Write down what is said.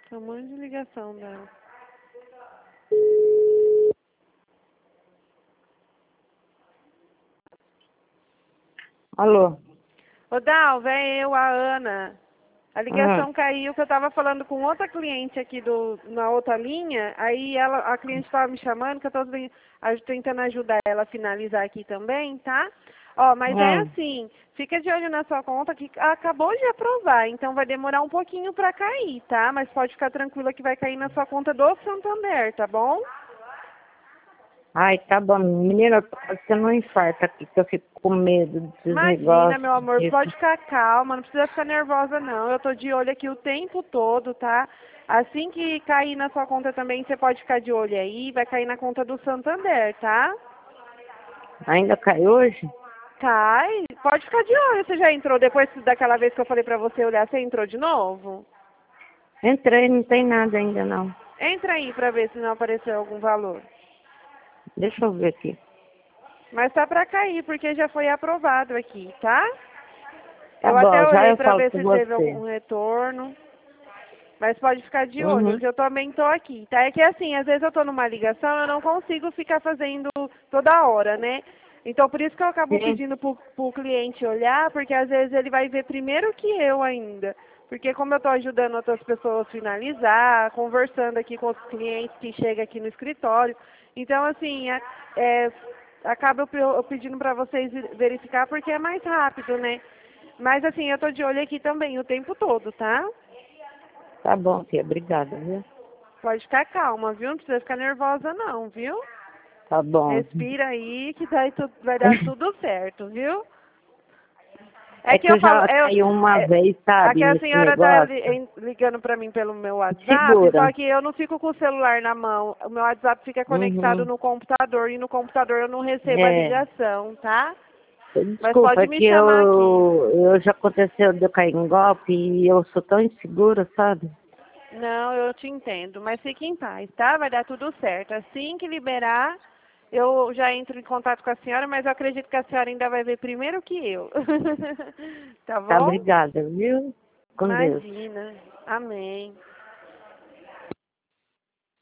Tem um monte de ligação dela. Alô? Ô, Dalva, é eu, a Ana. A ligação caiu que eu tava falando com outra cliente aqui na outra linha. Aí a cliente estava me chamando que eu tô tentando ajudar ela a finalizar aqui também, tá? Ó, mas é assim, fica de olho na sua conta que acabou de aprovar, então vai demorar um pouquinho para cair, tá? Mas pode ficar tranquila que vai cair na sua conta do Santander, tá bom? Ai, tá bom. Menina, eu tô tendo um infarto aqui, que eu fico com medo desses Imagina, negócios. meu amor, pode ficar calma, não precisa ficar nervosa não. Eu tô de olho aqui o tempo todo, tá? Assim que cair na sua conta também, você pode ficar de olho aí, vai cair na conta do Santander, tá? Ainda cai hoje? Cai, pode ficar de olho. Você já entrou, depois daquela vez que eu falei pra você olhar, você entrou de novo? Entrei, não tem nada ainda não. Entra aí pra ver se não apareceu algum valor. Deixa eu ver aqui. Mas tá pra cair, porque já foi aprovado aqui, tá? Tá Eu bom, até já olhei eu pra falo ver com se teve você. algum retorno. Mas pode ficar de olho, Uhum. que eu também tô aqui, tá? É que assim, às vezes eu tô numa ligação, eu não consigo ficar fazendo toda hora, né? Então por isso que eu acabo Sim. pedindo pro cliente olhar, porque às vezes ele vai ver primeiro que eu ainda. Porque como eu tô ajudando outras pessoas a finalizar, conversando aqui com os clientes que chegam aqui no escritório, então assim, acaba eu pedindo para vocês verificar porque é mais rápido, né? Mas assim, eu tô de olho aqui também o tempo todo, tá? Tá bom, tia. Obrigada, viu? Pode ficar calma, viu? Não precisa ficar nervosa não, viu? Tá bom. Respira aí que vai dar tudo certo, viu? É É que que eu eu falo, já caí uma vez, a sabe, que a nesse senhora tá negócio. ligando pra mim pelo meu WhatsApp, Segura. só que eu não fico com o celular na mão. O meu WhatsApp fica conectado Uhum. no computador e no computador eu não recebo a É. ligação, tá? Mas Desculpa, pode é me que chamar aqui. eu já aconteceu de eu cair em golpe e eu sou tão insegura, sabe? Não, eu te entendo, mas fique em paz, tá? Vai dar tudo certo. Assim que liberar, eu já entro em contato com a senhora, mas eu acredito que a senhora ainda vai ver primeiro que eu. Tá Tá, bom? obrigada, viu? Com Deus. Imagina. Amém.